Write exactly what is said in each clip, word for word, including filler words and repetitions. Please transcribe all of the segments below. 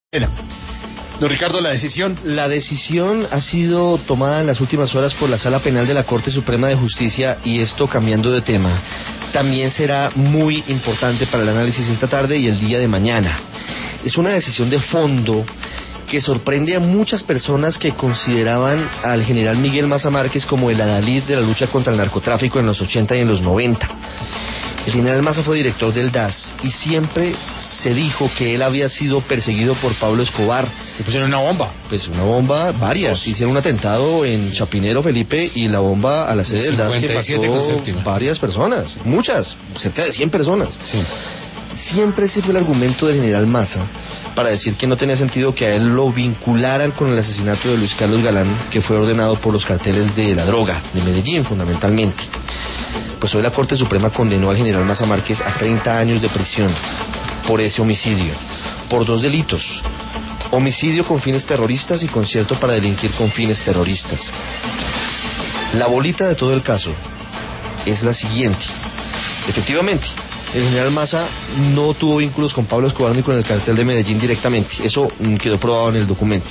Don Ricardo, la decisión. La decisión ha sido tomada en las últimas horas por la Sala Penal de la Corte Suprema de Justicia, y esto, cambiando de tema, también será muy importante para el análisis esta tarde y el día de mañana. Es una decisión de fondo que sorprende a muchas personas que consideraban al general Miguel Maza Márquez como el adalid de la lucha contra el narcotráfico en los ochenta y en los noventa. El general Maza fue director del D A S y siempre se dijo que él había sido perseguido por Pablo Escobar. ¿Le pusieron una bomba? Pues una bomba, varias. Dos. Hicieron un atentado en Chapinero, Felipe, y la bomba a la sede del D A S que mató varias personas, muchas, cerca de cien personas. Sí. Siempre ese fue el argumento del general Maza para decir que no tenía sentido que a él lo vincularan con el asesinato de Luis Carlos Galán, que fue ordenado por los carteles de la droga, de Medellín fundamentalmente. Pues hoy la Corte Suprema condenó al general Maza Márquez a treinta años de prisión por ese homicidio, por dos delitos: homicidio con fines terroristas y concierto para delinquir con fines terroristas. La bolita de todo el caso es la siguiente. Efectivamente, el general Maza no tuvo vínculos con Pablo Escobar ni con el cartel de Medellín directamente. Eso quedó probado en el documento.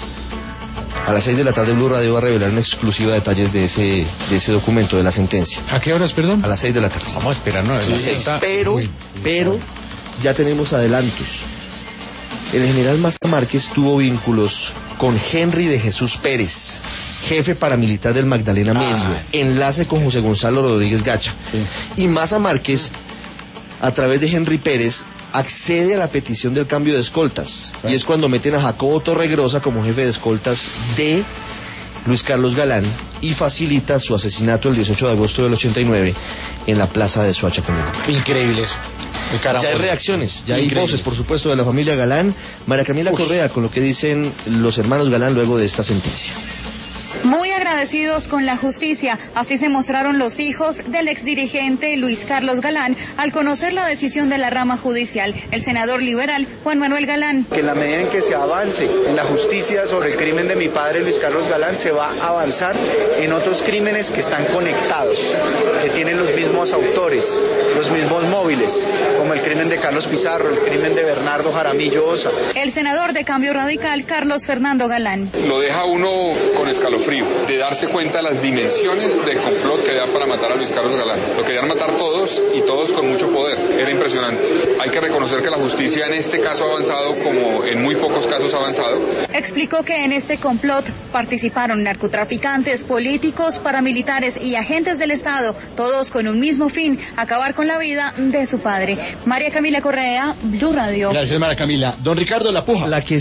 A las seis de la tarde Blue Radio va a revelar en exclusiva detalles de ese de ese documento, de la sentencia. ¿A qué horas, perdón? A las seis de la tarde. Vamos a esperar, ¿no? Sí, sí, pero, muy, muy pero, ya tenemos adelantos. El general Maza Márquez tuvo vínculos con Henry de Jesús Pérez, jefe paramilitar del Magdalena Medio, ah, enlace con José Gonzalo Rodríguez Gacha. Sí. Y Maza Márquez, a través de Henry Pérez, accede a la petición del cambio de escoltas. Bueno. Y es cuando meten a Jacobo Torregrosa como jefe de escoltas de Luis Carlos Galán y facilita su asesinato el dieciocho de agosto del ochenta y nueve en la plaza de Soacha, Cundinamarca. Increíble eso. Ya hay reacciones, ya Increíble. hay voces, por supuesto, de la familia Galán. María Camila Uf. Correa, con lo que dicen los hermanos Galán luego de esta sentencia. Muy agradecidos con la justicia, así se mostraron los hijos del exdirigente Luis Carlos Galán al conocer la decisión de la rama judicial. El senador liberal Juan Manuel Galán: que en la medida en que se avance en la justicia sobre el crimen de mi padre Luis Carlos Galán, se va a avanzar en otros crímenes que están conectados, que tienen los mismos autores, los mismos móviles, como el crimen de Carlos Pizarro, el crimen de Bernardo Jaramillo Osa. El senador de Cambio Radical Carlos Fernando Galán: lo deja uno con escalofrío de darse cuenta de las dimensiones del complot que da para matar a Luis Carlos Galán. Lo querían matar todos y todos con mucho poder. Era impresionante. Hay que reconocer que la justicia en este caso ha avanzado como en muy pocos casos ha avanzado. Explicó que en este complot participaron narcotraficantes, políticos, paramilitares y agentes del Estado, todos con un mismo fin: acabar con la vida de su padre. María Camila Correa, Blue Radio. Gracias, María Camila. Don Ricardo, la puja. La que